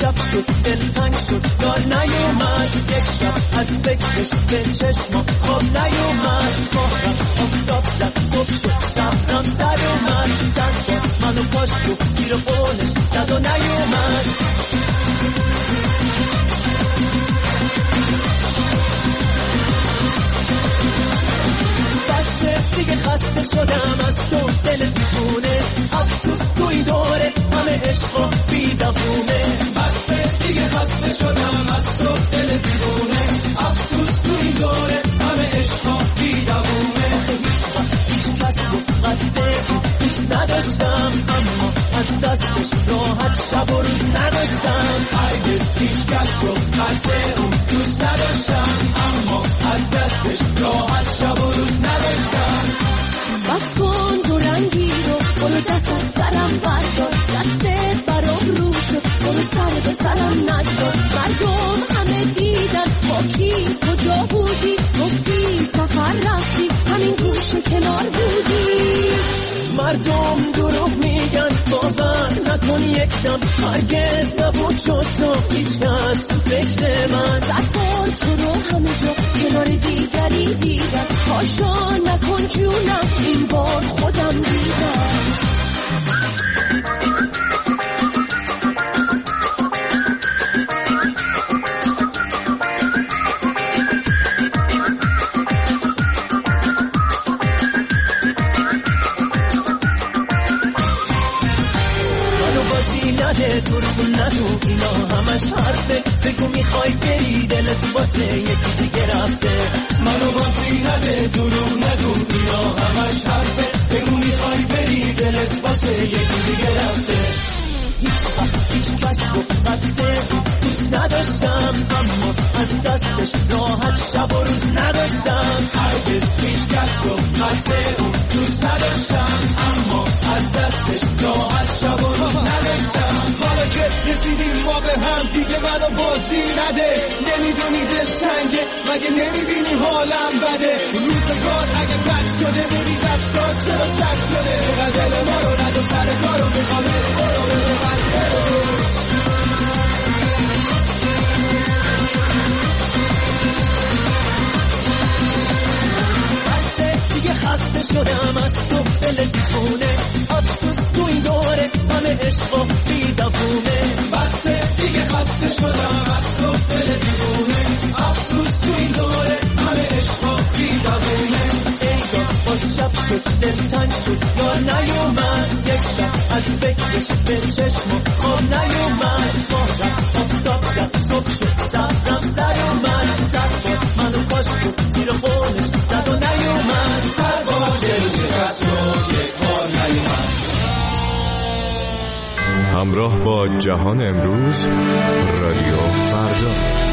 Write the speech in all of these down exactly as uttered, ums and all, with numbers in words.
شب شد دلتنگ شد یار نیومد، یک شب از فکرش به چشما خواب نیومد. ماهرم آفتاب زد صبح شد صبرم سر اومد، صد بار منو کاشت و زیر قولش زد و نیومد. بسه دیگه خسته شدم از تو دل دیوونه، افسوس توی دوره همه عشق و بیدوونه. بسه دیگه خسته شدم از تو دل دیوونه، افسوس توی دوره همه عشق و بیدوونه. هیچ کس رو قده دوست نداشتم، اما از دستش راحت شب و روز نداشتم. هرگز هیچ کس رو قده اون دوست نداشتم، اما از دستش راحت شب و روز نداشتم. بس کن دو رنگی رو برو دست از سرم بردار، دستت برام رو شد برو سر به سرم نگذار. مردم همه دیدن با کی کجا بودی، گفتی سفر رفتی همین گوشه کنار بودی. مردم دروغ میگن باور نکن یک دم، هرگز نبود شد تو هیچ کس تو فکر من. صد بار تو رو همه جا کنار دیگری دیدم، پاشا نکن جونم این بار خودم دیدم. دروغ نگو اینا همش حرفه، بگو میخوای بری دلت واسه یکی دیگه رفته. منو باسی نده دروغ نگو اینا همش حرفه، بگو میخوای بری دلت واسه یکی دیگه رفته. هیچ وقت هیچ کس رو قده دوست نداشتم، اما از دستش راحت شب و روز نداشتم. هرگز هیچ کس رو قده دوست نداشتم، اما از دستش راحت شب و روز نداشتم. حالا که رسیدیم ما به هم دیگه منو بازی نده، نمیدونی دل تنگه مگه نمیبینی حالم بده. روزگار اگه بد شده بودی دستات چرا سد شده، دل ما رو ندو سر کارو میخوام برو برو بسه دیگه خسته شدم از تو دل دیوونه، افسوس تو این دوره همه عشق و بیدوونه. بسه دیگه خسته شدم از تو دل دیوونه، افسوس تو این دوره همه عشق و بیدوونه. ایدا باز شب شد دلتنگ شد یار نیومد، یک شب از فکرش به چشم خواب نیومد. ماهرم آفتاب زد صبح شد صبرم سر اومد، صد بار منو کاشت و زیر قولش زد و نیومد. صد بار دل شکست و یک بار نیومد. همراه با جهان امروز رادیو فردا.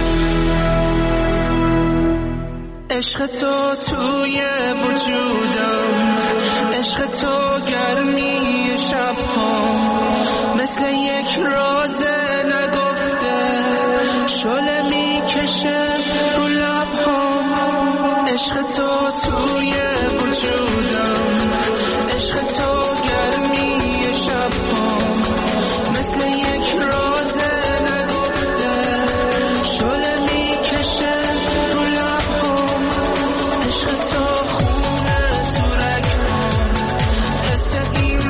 عشق تو توی وجودم، عشق تو گرمی شب‌ها، مثل یک راز نگفته شعله میکشه رو لب‌ها. عشق تو توی وجودم، عشق تو گرمی شب‌ها، مثل یک راز نگفته شعله میکشه رو لب‌ها. عشق تو خونه تو رگ‌هام، حس این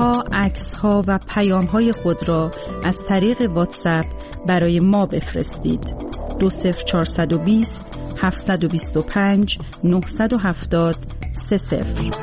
ها، عکس ها و پیام های خود را از طریق واتساپ برای ما بفرستید. دو صفر چهارصد و بیست هفتصد و بیست و پنج نهصد و هفتاد سه صفر.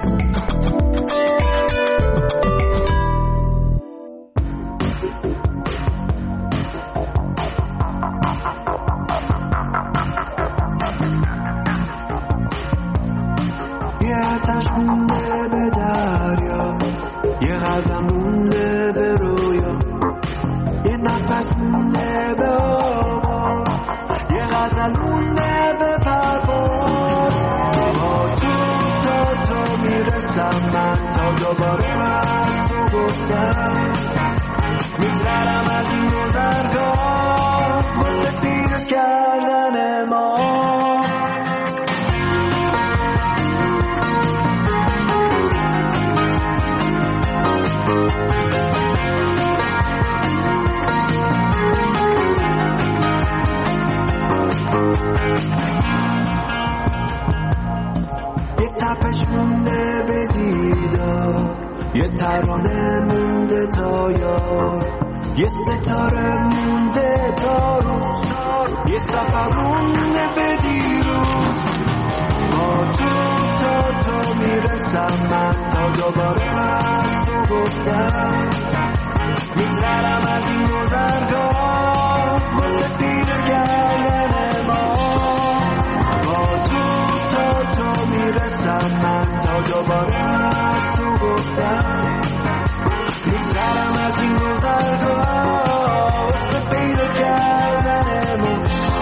یه ترانه مونده تا یار، یه ستاره مونده تا روز، یه سفر مونده به دیروز. با تو تا تو میرسم من، تا دوباره از تو گفتم میگذرم از این گذرگاه واسه پیر کردن ما. با تو تا تو میرسم من، تا دوباره از تو گفتم میگذرم از این گذرگاه واسه پیدا کردن ما.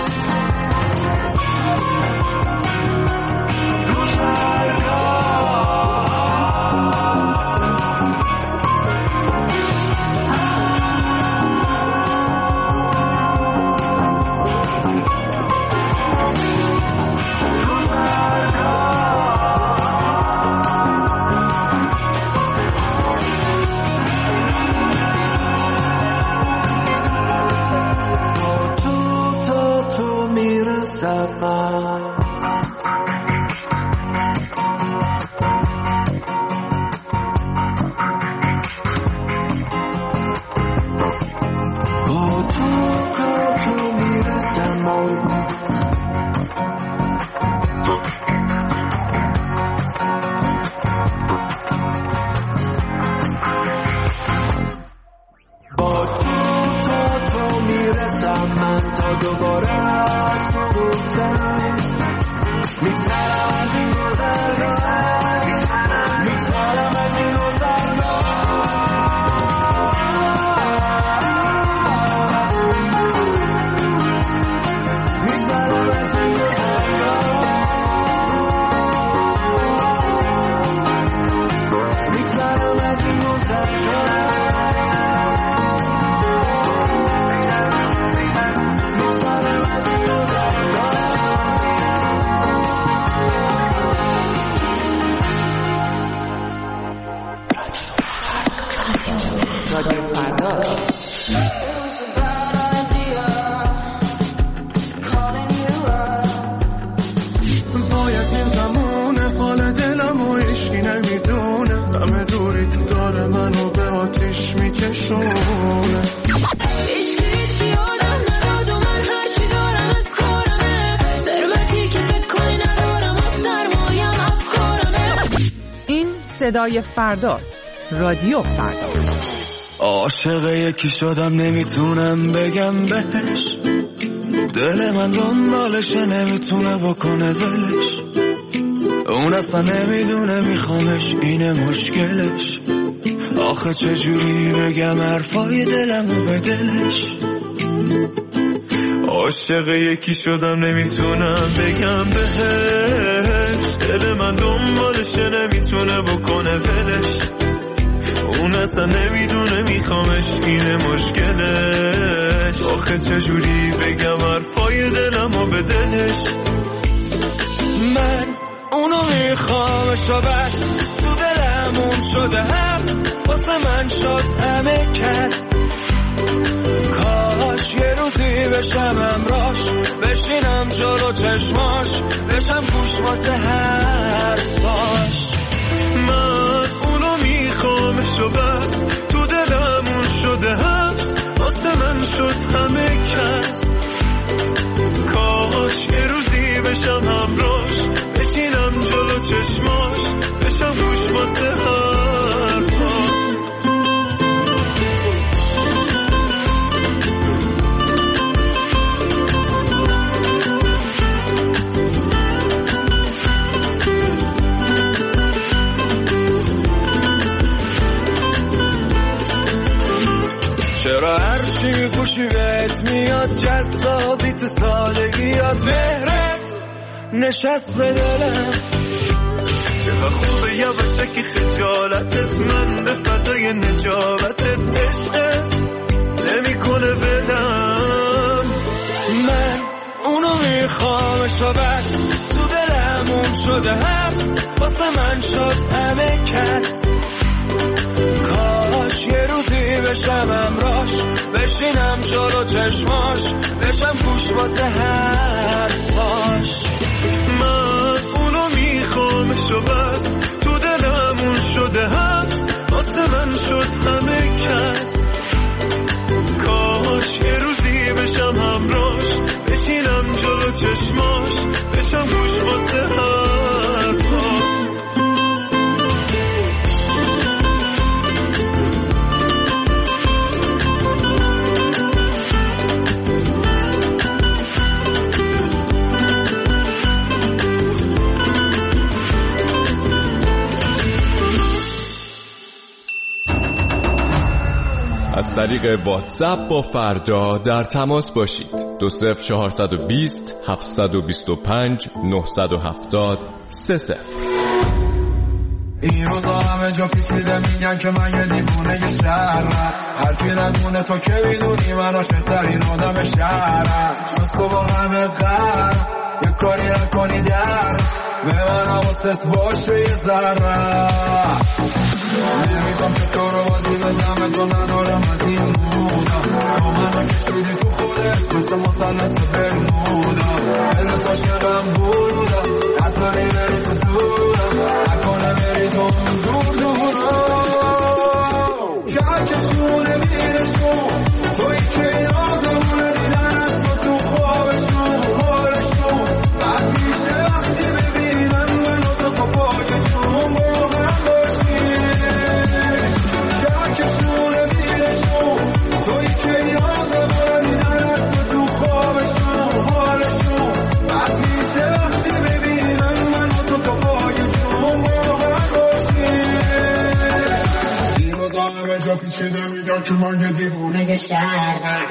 صدای فرداست، رادیو فردا. عاشق یکی شدم نمیتونم بگم بهش، دل من دنبالشه نمیتونه بکنه ولش، اون اصلا نمیدونه میخوامش اینه مشکلش. آخه چجوری بگم حرفای دلمو به دلش. عاشق یکی شدم نمیتونم بگم بهش، دل من دنبالشه نمیتونه بکنه ولش، اون اصلا نمیدونه میخوامش اینه مشکلش. آخه چجوری بگم حرفای دلمو به دلش. من اونو میخوامش و بس تو دلمون شده هم واسه من شد همه کس. کاش یه روزی بشم امراش، بشینم جلو چشماش، بشم گوش واسه حرفاش. من اونو میخوامش خوابشو بس تو دلمون شده حبس واسه من شد همه کس کاش یه روزی بشم همراش بشینم جلو چشماش بشم گوش واسه حرفا چرا هرچی خوشی بهت میاد جذابی تو سادگیات مهرت نشست به دلم چقدر خوبه یا بشه که خجالتت من به فدای نجابتت عشقت نمی کنه بدم من اونو میخوامشو بس تو دلمون شده هم واسه من شد همه کس کاش یه روزی بشم امراش بشینم جلو چشماش بشم گوش واسه حرفاش من اونو میخوامشو بس تو دلمون شده حبس واسه من شد همه کس کاش یه روزی بشم همراش بشینم جلو چشماش بشم گوش واسه حرفاش از طریق واتساپ با فردا در تماس باشید. دو صفر چهارصد و بیست هفتصد و بیست و پنج نهصد و هفتاد سه صفر. این روزا همه جا پیچیده میگن که من یه دیوونه شهرم، هرکی ندونه تو که میدونی من عاشق‌ترین آدم شهرم. جز تو با همه قرم یه کاری نکنی در به من حواست باشه یه ذره. نمیدم که تو رو بازی بدم تو ندارم از این مودا، تو منو کشیدی تو خودت مثل مثلث برمودا. دلت عاشقم بودا نذاری بری تو زورم، نکنه بری تو اون دور دورا که هرکشونه میرشون توی که این آزمونه دیدنت تو تو خوابشون حالشون بعد میشه وقتی ببینن منو تو تو پاک جون با هم باشی که هرکشونه میرشون توی که این آزمونه دیدنت تو تو خوابشون حالشون بعد میشه وقتی ببینن منو تو تو پاک جون با هم باشی. این روزا همه جا پیچیده میگن که من یه دیوونه شهرم.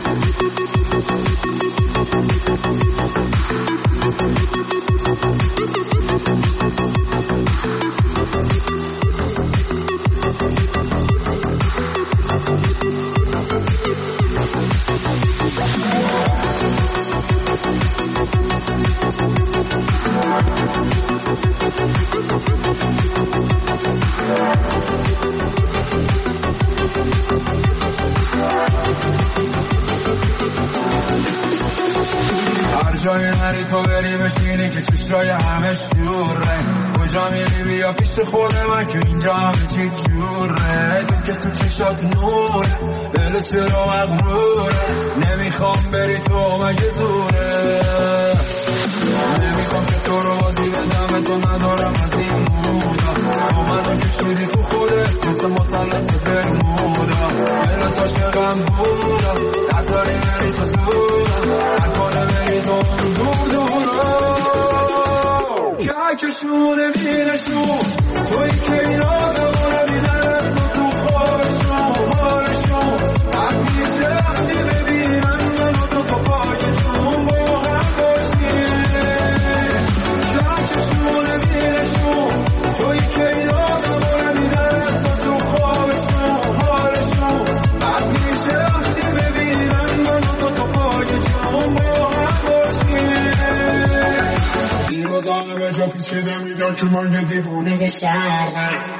جای نری تو بری بشینی که چشای همه شوره، کجا میری بیا پیش خود من که اینجا همه چی جوره. تو که تو چشات نوره دل چرا مغروره، نمیخوام بری تو مگه زوره. نمیخوام که تو رو بازی بدم تو ندارم از این مودا، تو منو کشیدی تو خودت مثل مثلث برمودا. دلت عاشقم بودا نذاری بری تو زورم، نکنه بری تو اون دور دورا که هرکشونه میرشون توی که این آزمونه میدنت تو تو خوابشون حالشون بعد میشه وقتی ببینن منو تو تو پاک جون با هم باشی که هرکشونه میرشون توی که این آزمونه میدنت تو تو خوابشون حالشون بعد میشه وقتی ببینن منو تو تو پاک جون با هم باشی. این روزا همه جا پیچیده میگن که من یه دیوونه شهرم.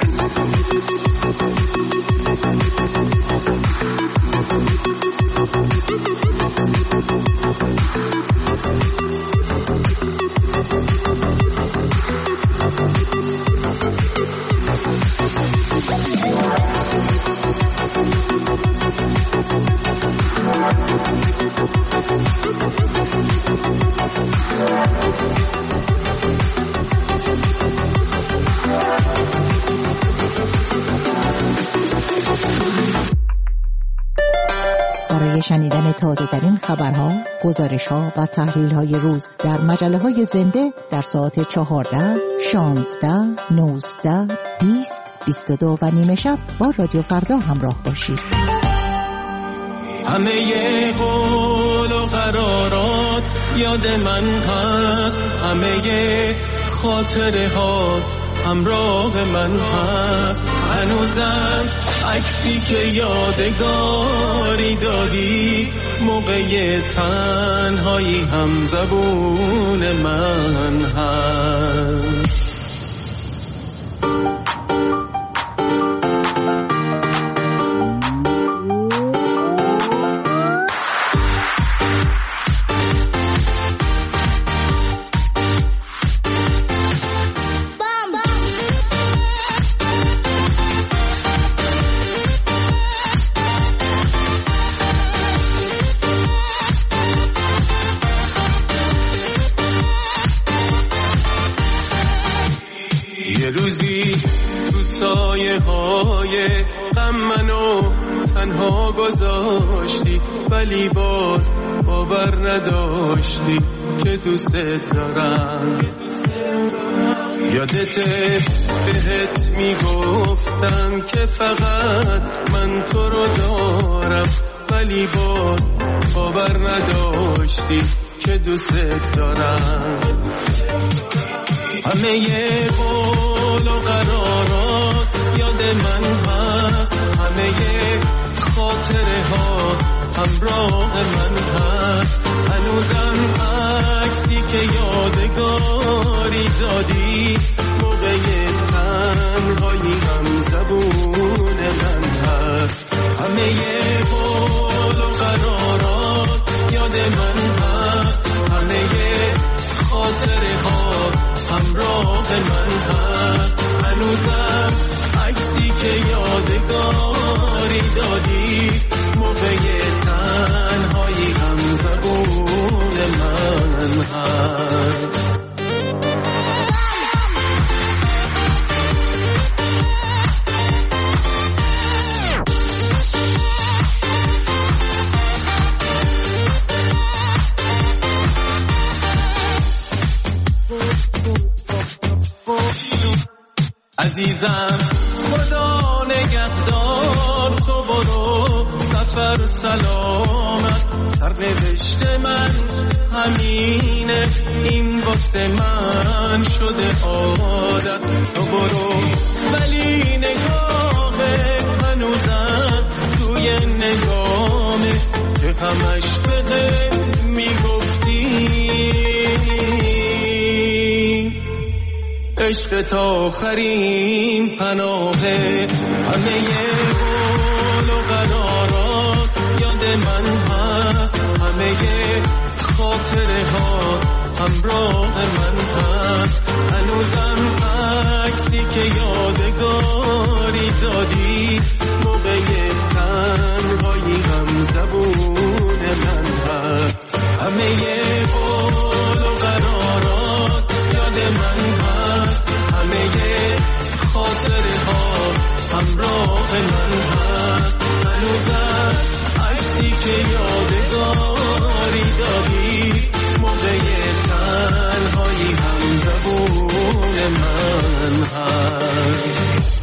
شنیدن تازه ترین خبرها، گزارش‌ها و تحلیل‌های روز در مجله‌های زنده در ساعت چهارده، شانزده، نوزده، بیست، بیست و دو و نیمه شب با رادیو فردا همراه باشید. همه قول و قرارات یاد من هست، همه خاطره ها همراه من هست، هنوزم عکسی که یادگاری دادی موقع تنهایی هم زبون من هست. یه روزی تو سایه های غم منو تنها گذاشتی، ولی باز باور نداشتی که دوست دارم. یادته بهت میگفتم که فقط من تو رو دارم، ولی باز باور نداشتی که دوست دارم. همه قول و قرارات یاد من هست، همه خاطره ها همراه من هست، هنوزم عکسی که یادگاری دادی موقع تنهایی هم زبون من هست. همه قول و قرارات یاد من هست، همه خاطره ها همراه من هست، هنوزم عکسی که یادگاری دادی موقع تنهایی هم زبون من هست. عزیزم خدا نگهدار، تو برو سفر سلامت، سرنوشت من همینه، این واسه من شده عادت. تو برو ولی نگاهت هنوزم توی نگامه که همش بده میگفتی عشق تا آخرین پناهه. همه قول و قرارات یاد من هست، همه خاطره ها همراه من هست، هنوزم عکسی که یادگاری دادی موقع تنهایی هم زبون من هست. همه قول و قرارات یاد من هست، همه خاطره ها همراه من هست، هنوزم عکسی که یادگاری دادی موقع تنهایی هم زبون من هست.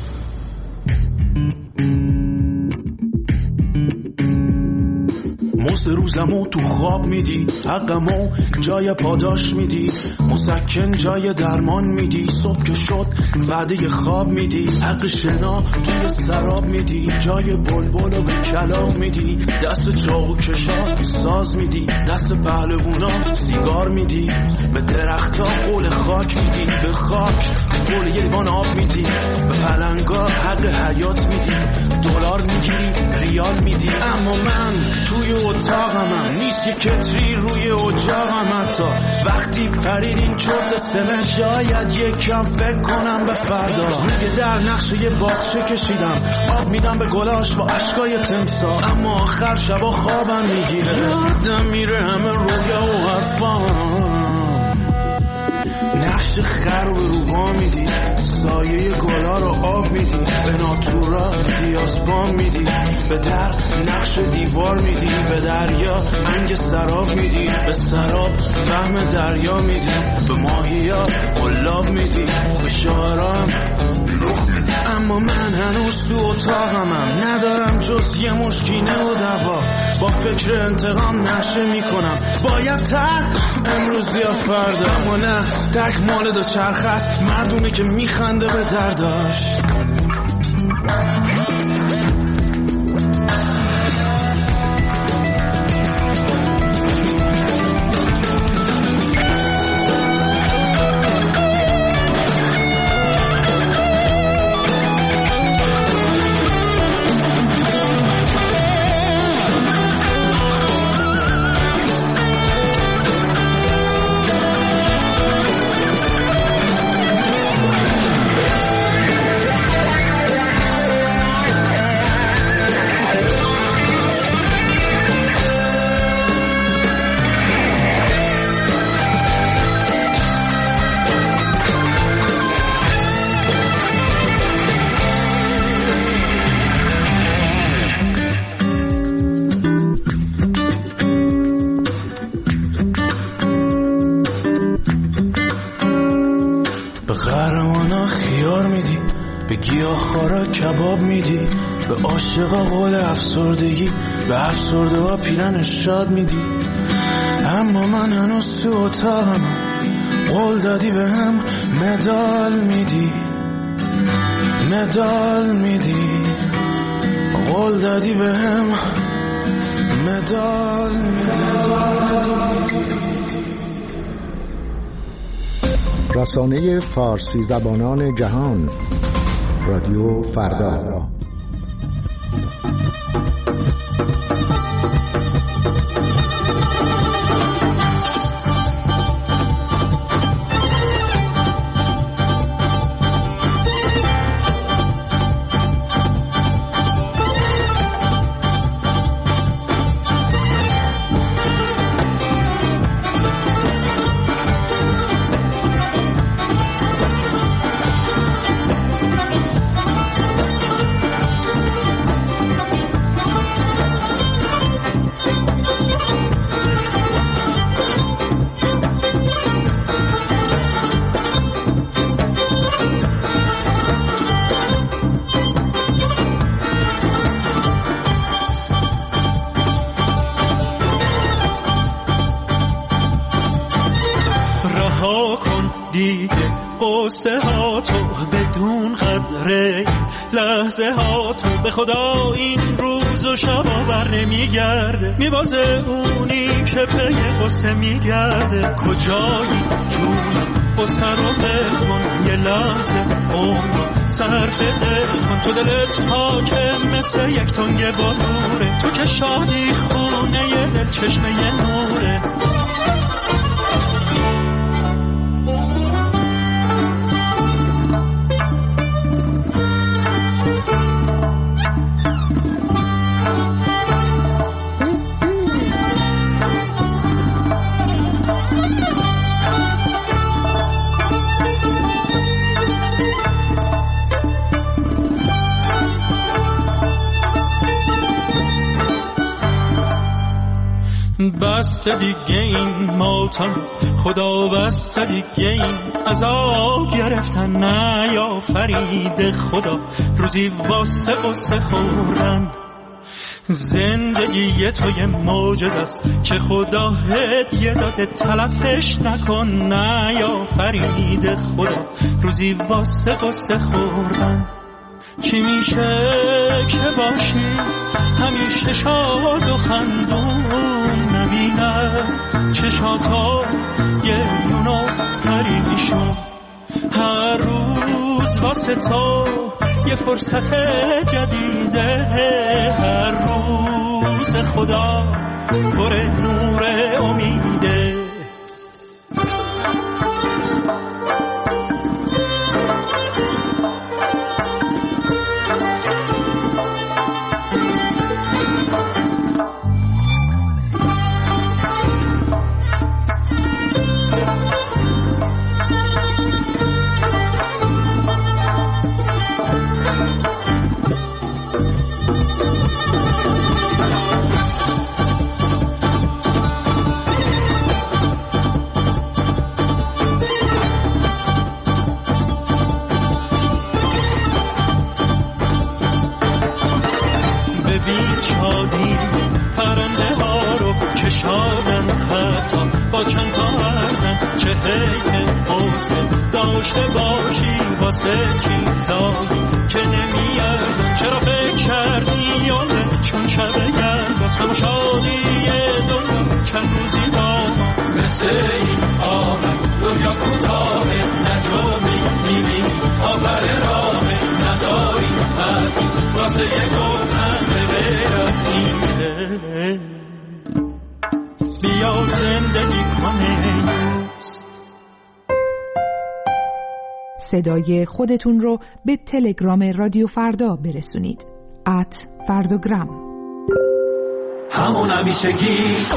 موز روزمو تو خواب میدی، حقمو جای پاداش میدی، مسکن جای درمان میدی، صبح که شد وعده خواب میدی، حق شنا توی سراب میدی، جای بلبل و به کلام میدی، دست چاقو کشا ساز میدی، دست پهلوونا سیگار میدی، به درختا قول خاک میدی، به خاک قول یه لیوان آب میدی، به پلنگا حق حیات میدی، دلار میگیری ریال میدی. اما من توی اتاقمم نیست یه کتری روی اجاقم، حتی وقتی پرید این چرت سمه شاید یکم فکر کنم به فردا. میگه در نقشه یه باغچه کشیدم، آب میدم به گلاش با عشقای تمسا، اما آخر شبا خوابم میگیره، یادم میره همه رویا و حرفام. نقش لحجه خر رو به روبا میدی، سایه گلا رو آب میدی، به ناتورا دیاسپام میدی، به در نقش دیوار میدی، به دریا انگ سراب میدی، به سراب فهم دریا میدی، به ماهیا قلاب میدی، به شاعرام لخ میدی. اما من هنوز تو اتاقمم، ندارم جز یه مشکینه و دوا، با فکر انتقام نشه میکنم، باید ترک امروز یا فردا. اما نه درک مال دو چرخ است، مردمی که میخنده به درداش. کباب میدی، به عاشقا قول افسردگی، به افسرده ها پیرن شاد میدی. اما من هنوز تو اتاقم، قول دادی به هم مدال میدی، مدال میدی، قول دادی به هم مدال میدی. رسانه فارسی زبانان جهان، رادیو فردا. قصه ها تو بدون قدره، لحظه ها تو به خدا این روز و شب بر نمیگرده، میبازه اونی که پی قصه میگرده. کجایی جون قصه رو دل کن، یه لحظه عمر صرف دل کن، تو دلت حاکم مثل یک تنگ بلوره، تو که شادی خونه یه دل چشمه یه نوره. بس دیگه این ماتم خدا، بس دیگه این عذاب گرفتن نیا فرید خدا، روزی واسه قصه خوردن. زندگی تو یه معجزه است که خدا هدیه داده، تلفش نکن نیا فرید خدا، روزی واسه قصه خوردن. چی میشه که باشی همیشه شاد و خندون، نبینه چشاتا یه یونو پریشون، هر روز واسه تو یه فرصت جدیده، هر روز خدا پر نور امیده. که حسن داشته باشی واسه چیزایی که نمیاد. چرا فکر کردی یادت چون شب گرد باز همه شادی دنیا چند روزی باز مثل این آمد دنیا کوتاهه نجومی میبینی آفر راهه نداری حرفی واسه یه گفتن غیر از اینه بیا زندگی کنه. صدای خودتون رو به تلگرام رادیو فردا برسونید. ات فردوگرام. همون همیشگی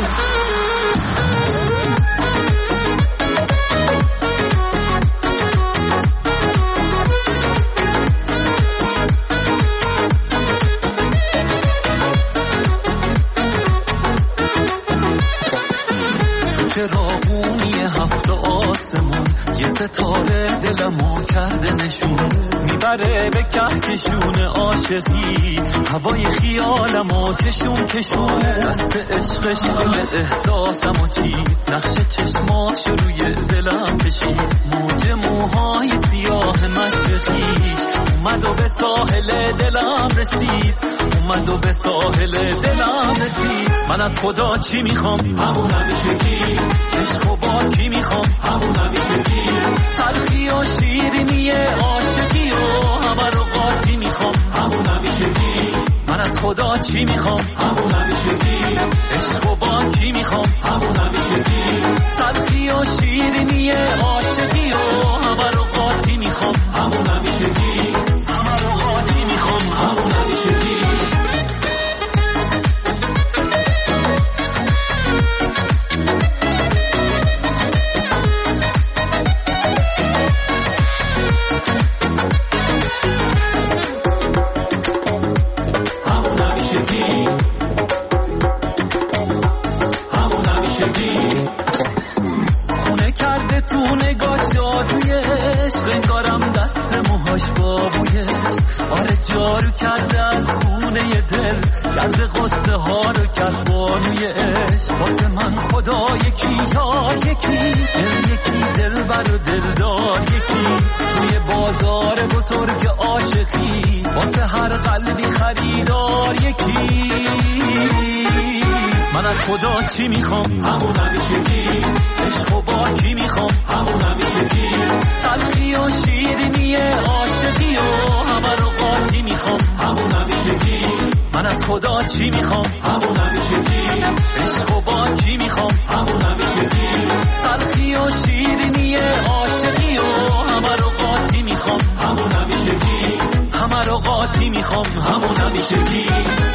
چراغونی هفت آسمون یه ستاره دلمو کرده نشون میبره به کهکشون عاشقی هوای خیالمو کشون کشون دست عشقش دل احساسمو چید نقش چشماش روی دلم کشید موج موهای سیاه مشرقیش اومد و به ساحل دلم رسید اومد و به ساحل دلم رسید. من از خدا چی میخوام همون همیشگی عشق و با کی میخوام همون همیشگی تلخی و شیرینی عاشقی و همه رو قاطی میخوام همون همیشگی. من از خدا چی میخوام همون همیشگی عشق و با کی میخوام همون همیشگی تلخی و شیرینی عاشقی و همه رو قاطی میخوام همون همیشگی همه رو قاطی میخوام همون همیشگی. جارو کرده از خونه دل کرده قصه ها رو کرد بانوی عشق واسه من خدا یکی یا یکی دل یکی دل بر و دلدار یکی توی بازار بزرگ عاشقی واسه هر قلبی خریدار یکی. من از خدا چی میخوام همون همیشگی عشق و با کی میخوام همون همیشگی تلخی و شیرینی عاشقی و همه رو قاطی میخوام همون همیشگی. من از خدا چی میخوام همون همیشگی عشق و با کی میخوام همون همیشگی تلخی و شیرینی عاشقی و همه رو قاطی میخوام همون همیشگی همه رو قاطی میخوام همون همیشگی.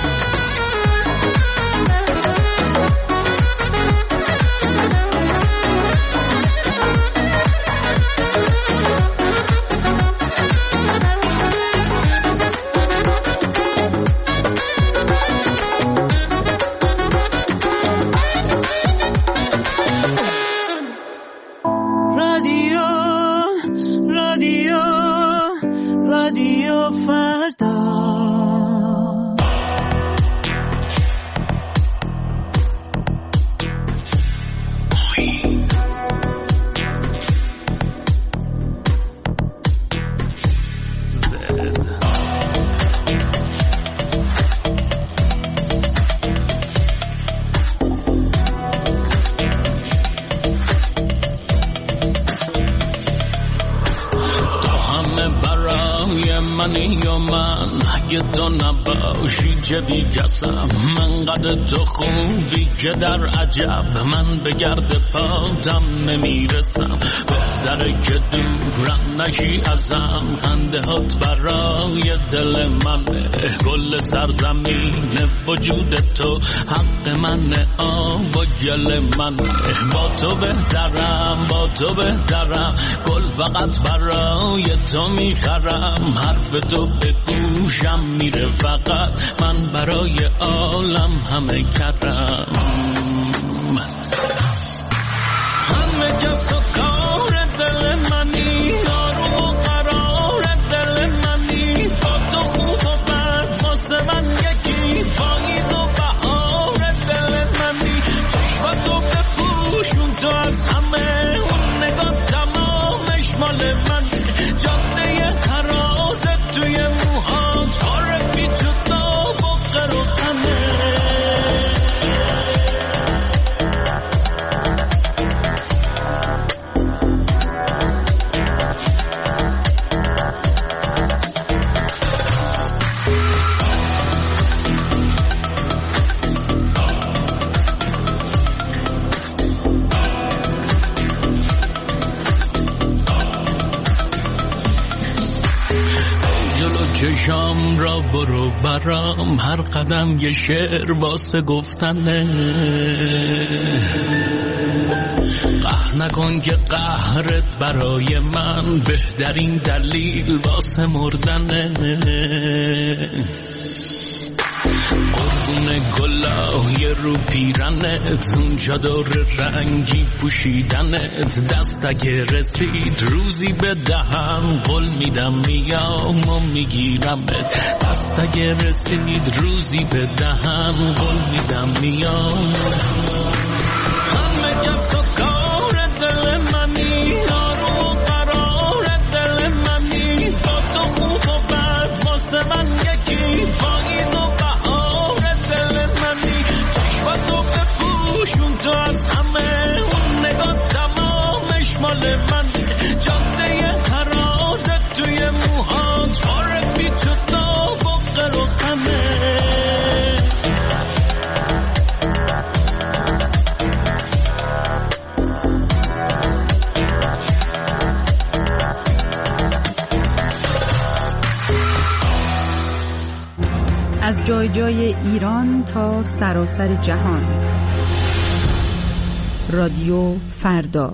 جبی کسم من قد تو خوبی که در عجب من به گرد پادم نمیرسم بهتره که دورم نشی ازم خنده هات برای دل منه گل سرزمین وجود تو حق منه آب و گل منه با تو بهترم با تو بهترم گل فقط برای تو میخرم حرف تو به گوشم میره فقط من برای عالم همه کردم همه کس تو کار دل منی آروم و قرار دل منی با تو خوب و بد واسه من یکی پاییز و بهار دل منی چشم تو بپوشون تو از همه اون نگاه شام را برو برام، هر قدم یه شعر واسه گفتنه. قهر نکن که قهرت برای من بهترین دلیل واسه مردنه. قربون گلای رو پیرنت، اونجا دور رنگی پوشیدنت، دست اگه رسید روزی به دهن قول میدم میام و میگیرمت. دست اگه رسید روزی به دهن قول میدم میام. همه کس تو کار دل منی، آروم و قرار دل منی، با تو خوب و بد واسه من یکی، پاییز و تو از همه اون نگاه تمامش مال من، جاده حرازت توی موهات، عارفی تو داغ و قل و غمه. از جای جای ایران تا سراسر جهان، رادیو فردا.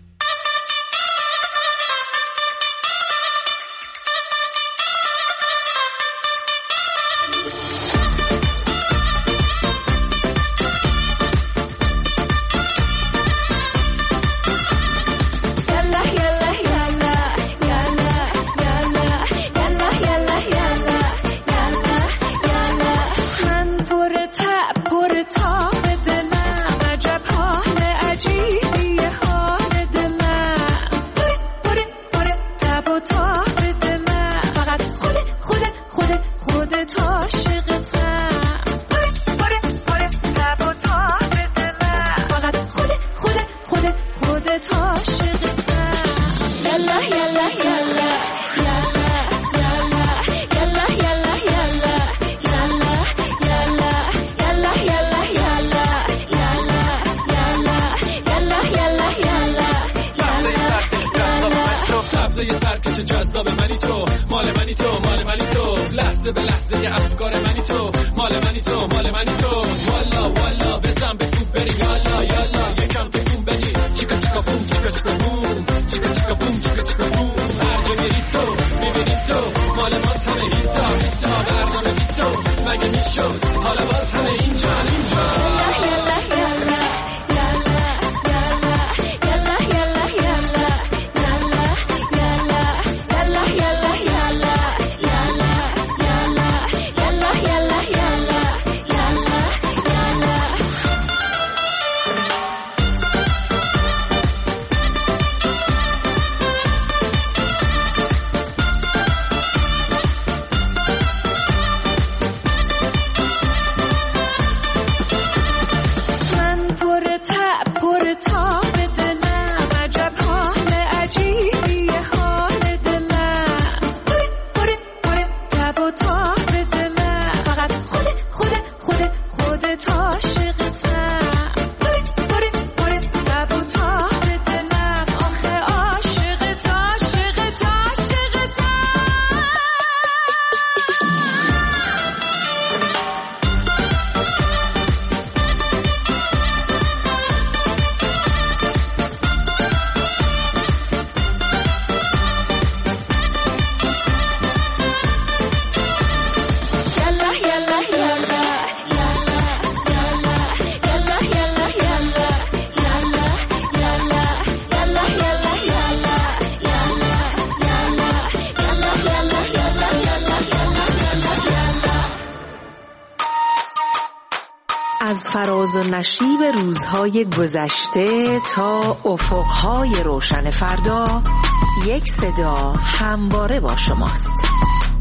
از فراز و نشیب روزهای گذشته تا افقهای روشن فردا، یک صدا همواره با شماست.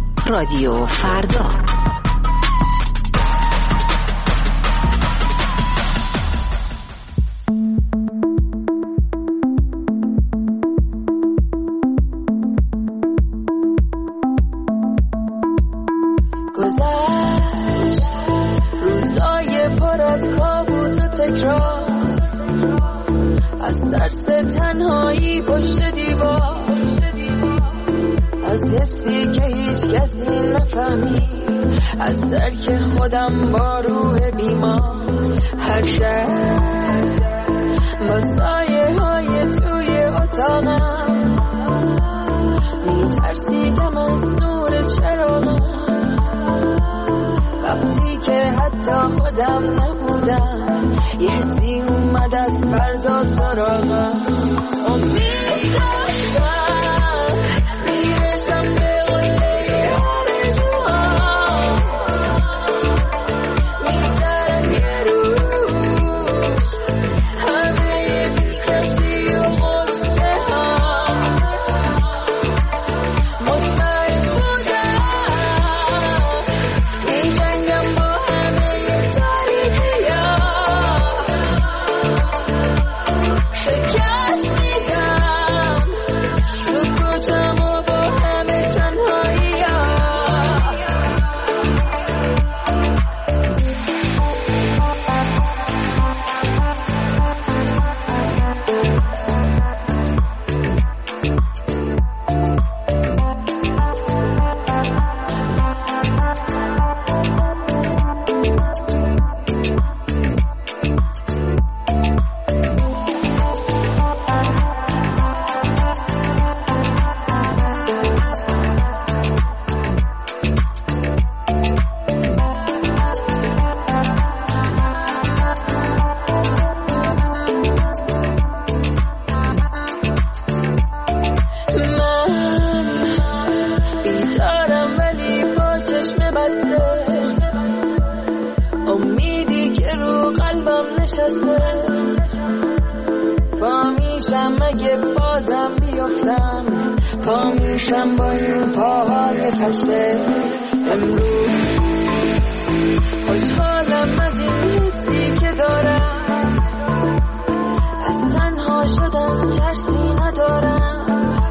رادیو فردا. گذشت روزای پر از کابوس و تکرار، از ترس تنهایی پشت دیوار، از حسی که هیچ کسی نفهمید، از ترک خودم با روح بیمار. هر شب با سایه های توی اتاقم میترسیدم از نور چراغم، وقتی که حتی خودم نبودم یه حسی اومد از فردا سراغم. امید داشتم میرسم به قله آرزوام، میذارم یه روز همه بیکسی و غصه ها. مطمئن بودم می جنگم با همه تاریکی ها، شکست میدم سکوتم و با همه تنهایی ها. امیدی که رو قلبم نشسته، پا میشم اگه بازم بیفتم، پا میشم با این پاهای خسته. امروز خوشحالم از این حسی که دارم، از تنها شدم ترسی ندارم،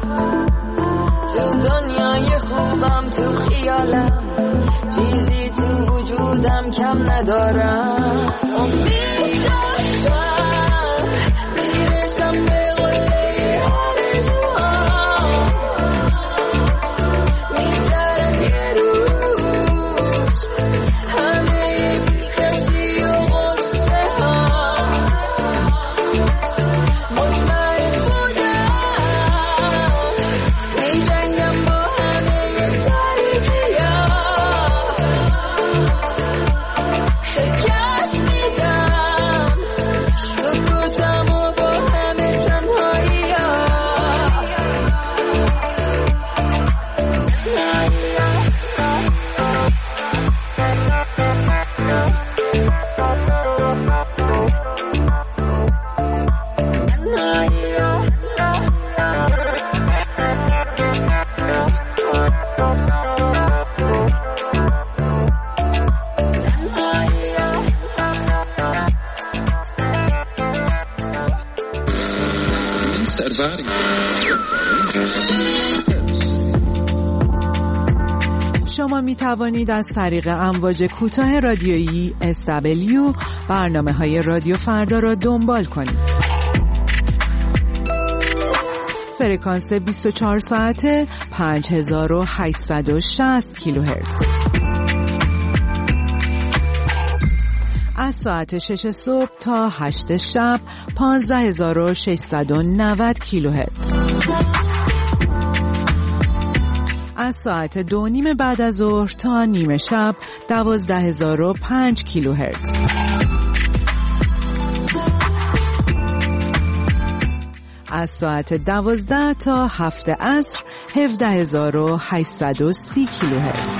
تو دنیای خوبم تو خیالم، چیزی تو وجودم کم ندارم. امید داشتم میرسم به قله آرزوام، میذارم یه روز همه بیکسی و غصه ها. مطمئن بودم می جنگم با همه تاریکی ها، شکست میدم سکوتم و با همه تنهایی ها. شما می توانید از طریق امواج کوتاه رادیویی اس دبلیو برنامه های رادیو فردا را دنبال کنید. فرکانس بیست و چهار ساعته پنج هزار و هشتصد و شصت کیلوهرتز. از ساعت شش صبح تا هشت شب پانزده هزار و ششصد و نود کیلوهرتز. از ساعت دو نیم بعد از ظهر تا نیمه شب دوازده هزار و پنج کیلوهرتز. از ساعت دوازده تا هفت عصر هفده هزار و هشتصد و سی کیلوهرتز.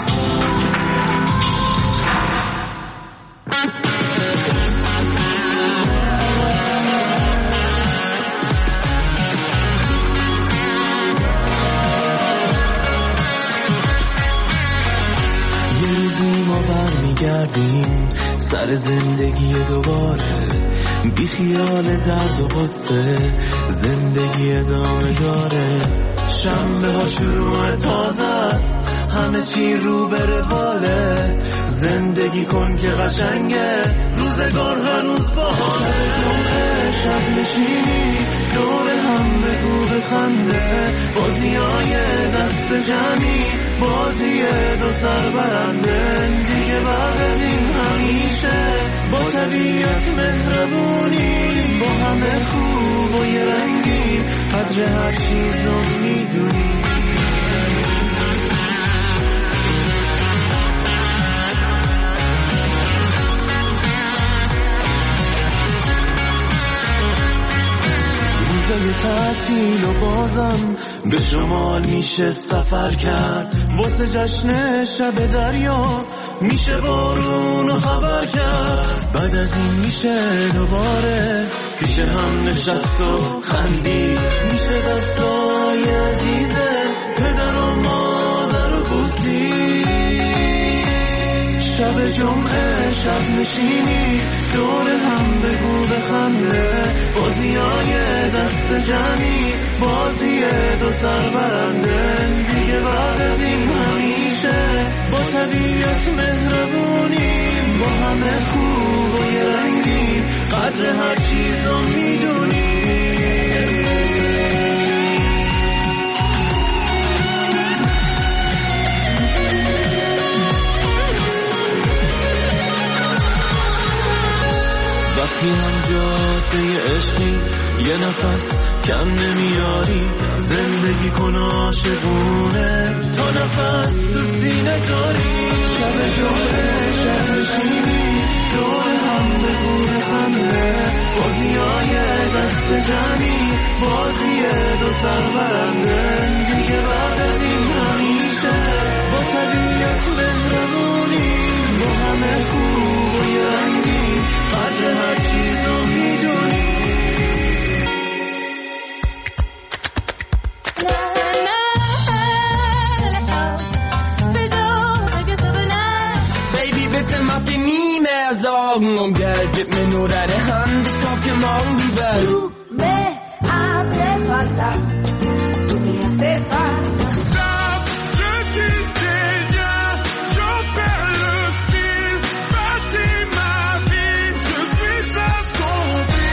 برمیگردیم سر زندگی دوباره، بی خیال درد و غصه، زندگی ادامه داره. شنبه ها شروع تازه است، همه چی رو به رواله. زندگی کن که قشنگه، روزگار هنوز باحاله. جمعه شب نشینی دور هم بگو بخنده، بازیای دست دست جمعی بازی دو سر برنده دیگه بعد از این همیشه با طبیعت مهربونی با همه خوب و یه رنگی قدر هر چیز رو میدونی روزای تعطیل و بازم به شمال میشه سفر کرد واسه جشن شب دریا میشه بارون و خبر کرد بعد از این میشه دوباره پیش هم نشست و خندی میشه دستای عزیزه پدر و مادر و بوسی شب جمعه شب نشینی دور هم بگو بخنده بازیای دست جمعی بازی دو سر برنده دیگه بعد از این همیشه با طبیعت مهربونی با همه خوب و یه رنگی قدر هر چیز رو میدونی وقتی هم جاده عشقی یه نفس کم نمیاری زندگی کن عاشقونه تا نفس تو سینه داری شب جمعه شب نشینی دور هم بگو بخنده بازیای دست جمعی بازی دو سر برنده دیگه بعد از این همیشه با طبیعت مهربونی با همه خوب و یه رنگی قدر هر چیز رو میدونی Baby, bitte mach dir nie mehr Sorgen um Geld, gib mir nur deine Hand, ich kauf dir morgen die Welt. Du me hace falta, tú me hace falta. Stop, je disais ya, je perds le fil, bâtis ma vie, je suis assombri.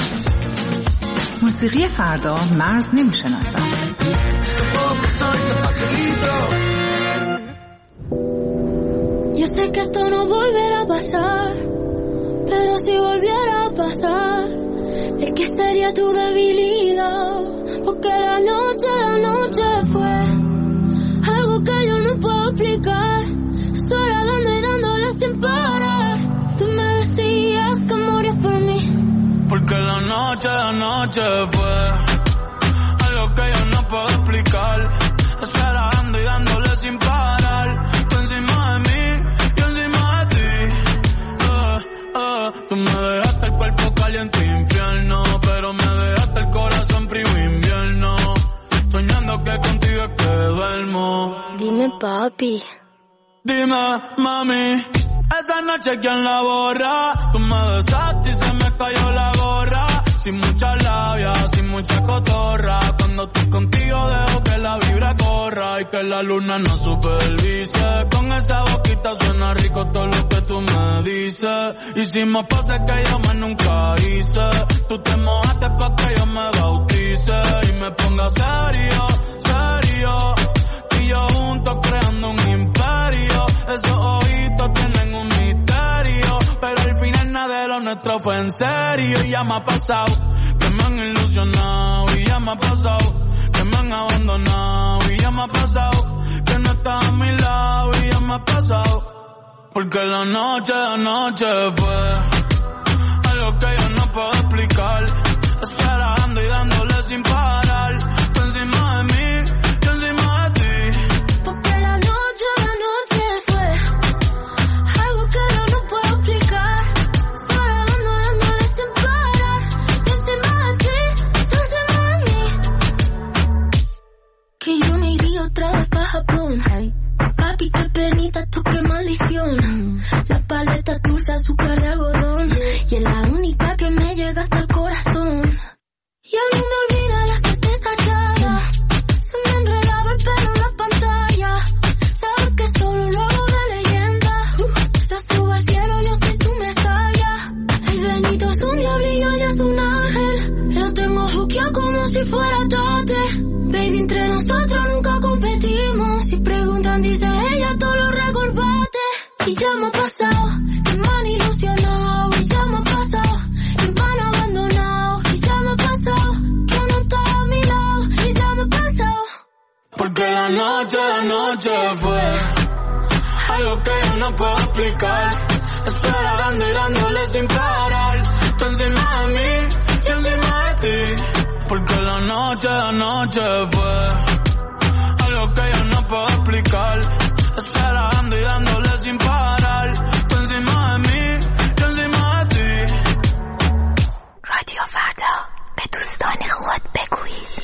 موسیقی فردا مرز نمیشناسد. Yo sé que esto no volverá a pasar, pero si volviera a pasar, sé que sería tu debilidad, porque la noche, la noche fue algo que yo no puedo explicar, sola dando y dándole sin parar, tú me decías que morías por mí, porque la noche, la noche fue algo que yo no puedo explicar, sola dando y dándole sin parar, tú encima de mí. Tú me dejaste el cuerpo caliente infierno, pero me dejaste el corazón frío invierno, soñando que contigo es que duermo. Dime papi. Dime mami, esa noche quién la borra, tú me besaste y se me cayó la gorra, sin mucha labia, sin mucha cotorra, cuando estoy contigo dejo que la vibra corra y que la luna no supervise, con esa boquita suena rico todo lo que tú me dices, y si me pasa que yo más nunca hice, tú te mojaste pa' que yo me bautice, y me ponga serio, serio, y yo juntos creando un imperio, esos ojitos tienen un misterio, pero al final nada de lo nuestro fue en serio, y ya me ha pasado, que me han ilusionado, y ya me ha pasado, que me han abandonado, y ya me ha pasado, que no estás a mi lado, y ya me ha pasado, porque la noche, la noche fue algo que yo no puedo explicar, esperando y dándole sin parar, tú encima de mí, yo encima de ti, porque la noche, la noche fue algo que yo no puedo explicar, sola dando, dándole sin parar, tú encima de ti, tú encima de mí, que yo no iría otra vez pa' Japón, hey. Papi, qué penita, tú qué maldición. La paleta dulce, azúcar de algodón, y es la única que me llega hasta el corazón. Y a mí me olvida la siesta ensayada, se me enredaba el pelo en la pantalla, sabes que solo lo hago de leyenda, uh, la subo al cielo, yo soy su mesaya. El Benito es un diablo y yo ya es un ángel, lo tengo juqueado como si fuera tate. Baby, entre nosotros nunca competimos, non dice ella todo lo recordate. Y ya me ha pasado, que me han ilusionado. Y ya me ha pasado, que me han abandonado. Y ya me ha pasado, que no está a mi lado. Y ya me ha pasado. Porque la noche, la noche fue algo que yo no puedo explicar. Estar dando y dándole sin parar. Tú encima de mí, yo encima de ti. Porque la noche, la noche fue algo que yo no puedo explicar. Estar dando y dándole sin parar. Tú encima de mí, yo encima de ti. رادیو فردا به دوستان خود بگویید.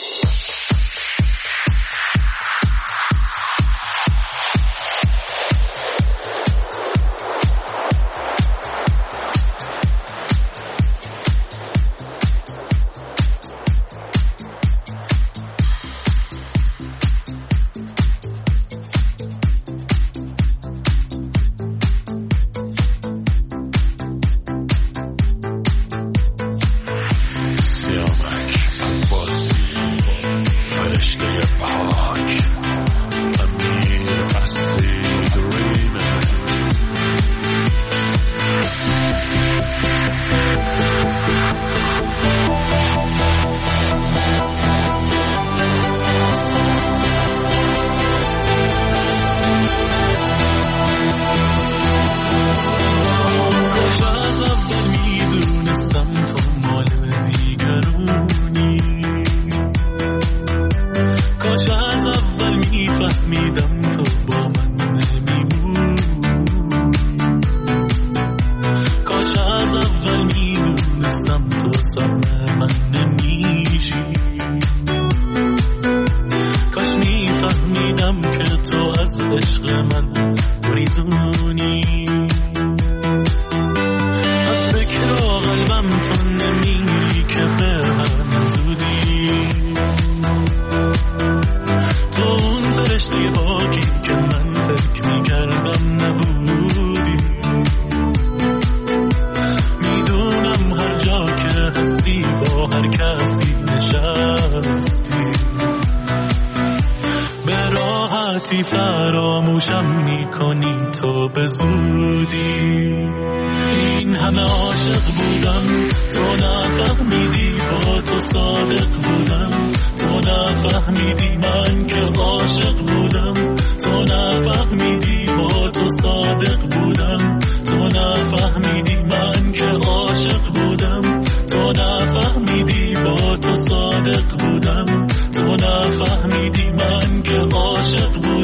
فراموشم میکنی تو به زودی. این همه عاشق بودم تو نفهمیدی، با تو صادق بودم تو نفهمیدی، من که عاشق بودم تو نفهمیدی، با تو صادق بودم تو نفهمیدی، من که عاشق بودم تو نفهمیدی، با تو صادق بودم تو نفهمیدی، من که عاشق بودم